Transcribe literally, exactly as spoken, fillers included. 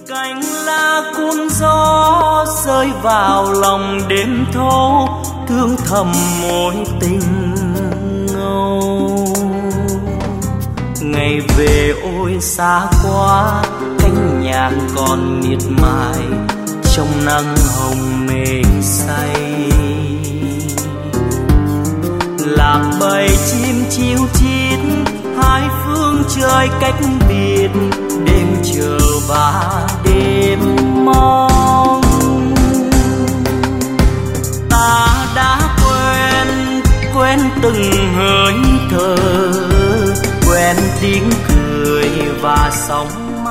cành lá cuốn gió rơi vào lòng đêm thâu, thương thầm mối tình ngâu. Ngày về ôi xa quá, cánh nhang còn miệt mài trong nắng hồng mê say. Lạc bầy chim chiêu chít hai phương trời cách biệt, đêm chờ và đêm mong. Ta đã quen quen từng hơi thở, quen tiếng cười và sóng